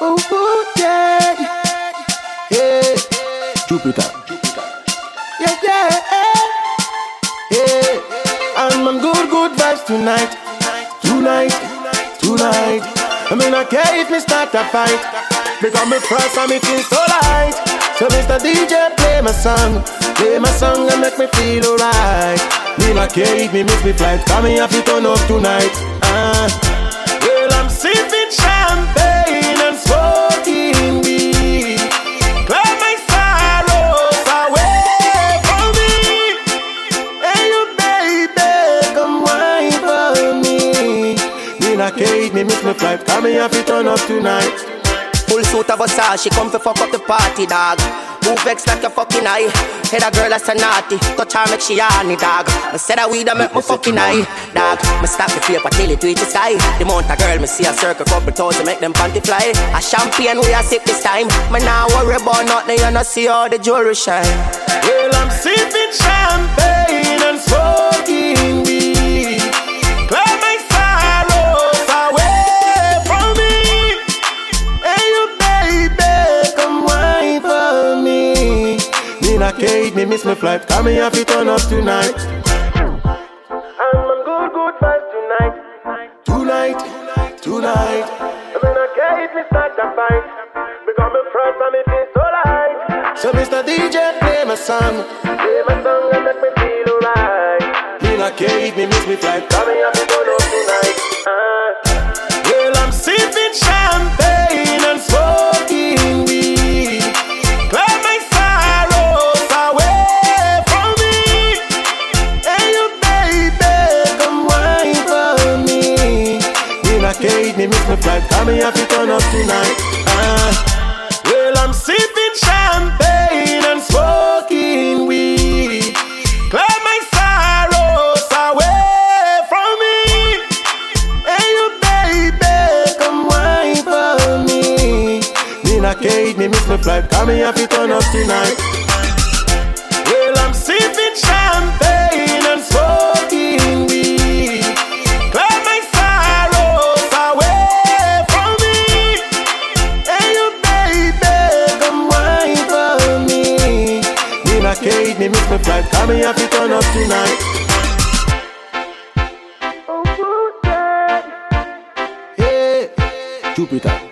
Ooh, yeah, yeah, Jupiter. yeah, yeah. And I'm good vibes tonight. I mean, I care if me start a fight, because me first and me feel so light. So Mr. DJ, play my song and make me feel alright. Me not care if me miss me flight, come me have to turn up tonight. Well, I'm sipping champagne and smoking weed, clear my sorrows away from me. Hey, you baby, come wine for me. Me not care if me miss me flight, come me have to turn up tonight. Full suit of Versace, come to fuck up the party, dog. Move vex like your fucking eye. Head a girl that's a naughty, touch her make she horny, dog. I said a weed that make my fucking eye, dog. Me stop the paper till it reach the sky. The amount of girl me see a circle couple toes to make them panty fly. A champagne we a sip this time. Me nah worry about nothing, you know see all the jewelry shine. Well, I'm sipping champagne and smoking weed, clear my sorrows away from me. Hey, you baby, come wine for me. Me not care if me miss my flight, come me have to turn up tonight. And I'm good vibes tonight. I mean, I care if me start a fight, because me first and me feel so light. So Mr. DJ, play my song and make me feel alright. Me not care if me miss me flight, come me have to turn up tonight. Well, I'm sipping champagne and smoking weed, clear my sorrows away from me. Hey, you baby, come wine for me. Me not care if me miss me flight, come me have to turn up tonight. Well, I'm sipping champagne and smoking weed, clear my sorrows away from me. Hey, you baby, come wine for me. Me not care if me miss my flight, come me have to turn up tonight. Well, I'm sipping champagne and smoking weed, clear my sorrows away from me. Hey, you baby, come wine for me. Me not care if me miss my flight, come me have to turn up tonight. Jupiter.